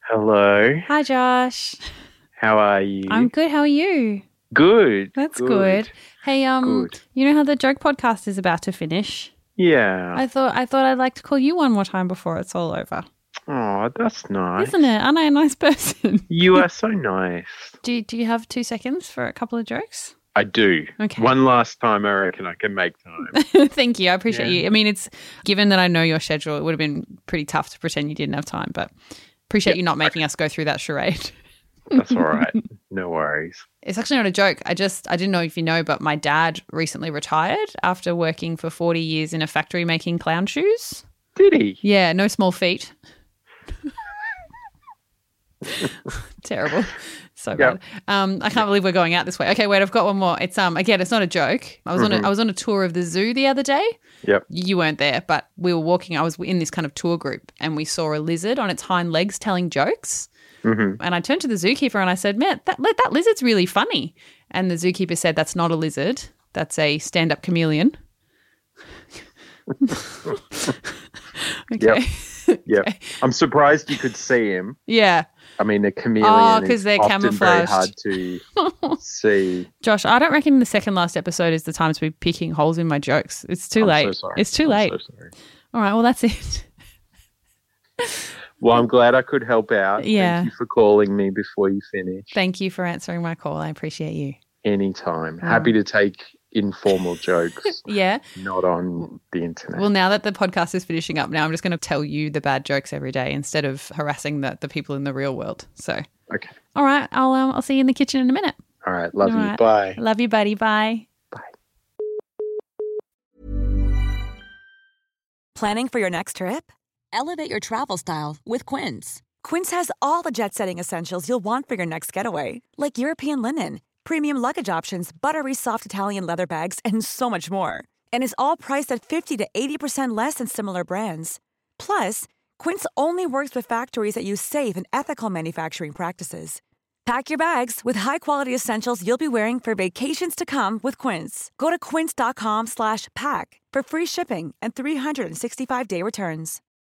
Hello. Hi, Josh. How are you? I'm good. How are you? Good. That's good. Hey, Good. you know how the joke podcast is about to finish? Yeah. I thought I'd like to call you one more time before it's all over. Oh, that's nice. Isn't it? Aren't I a nice person? You are so nice. Do you have 2 seconds for a couple of jokes? I do. Okay. One last time, I reckon I can make time. Thank you. I appreciate you. I mean, it's given that I know your schedule, it would have been pretty tough to pretend you didn't have time, but appreciate you not making us go through that charade. That's all right. No worries. It's actually not a joke. I didn't know if you know, but my dad recently retired after working for 40 years in a factory making clown shoes. Did he? Yeah, no small feat. Terrible. So bad. I can't believe we're going out this way. Okay, wait, I've got one more. It's again, it's not a joke. I was on a tour of the zoo the other day. Yep. You weren't there, but we were walking. I was in this kind of tour group and we saw a lizard on its hind legs telling jokes. Mm-hmm. And I turned to the zookeeper and I said, "Man, that lizard's really funny." And the zookeeper said, "That's not a lizard. That's a stand-up chameleon." Okay. Yep. Okay. I'm surprised you could see him. Yeah. I mean, a chameleon because is they're often very camouflaged. hard to see. Josh, I don't reckon the second last episode is the time to be picking holes in my jokes. It's too late. So sorry. It's too late. So sorry. All right, well, that's it. Well, I'm glad I could help out. Yeah. Thank you for calling me before you finish. Thank you for answering my call. I appreciate you. Anytime. Happy to take informal jokes. Yeah. Not on the internet. Well, now that the podcast is finishing up now, I'm just going to tell you the bad jokes every day instead of harassing the people in the real world. So, Okay. all right, I'll see you in the kitchen in a minute. All right. Love All you. right. Bye. Love you, buddy. Bye. Planning for your next trip? Elevate your travel style with Quince. Quince has all the jet-setting essentials you'll want for your next getaway, like European linen, premium luggage options, buttery soft Italian leather bags, and so much more. And is all priced at 50 to 80% less than similar brands. Plus, Quince only works with factories that use safe and ethical manufacturing practices. Pack your bags with high-quality essentials you'll be wearing for vacations to come with Quince. Go to quince.com/pack for free shipping and 365-day returns.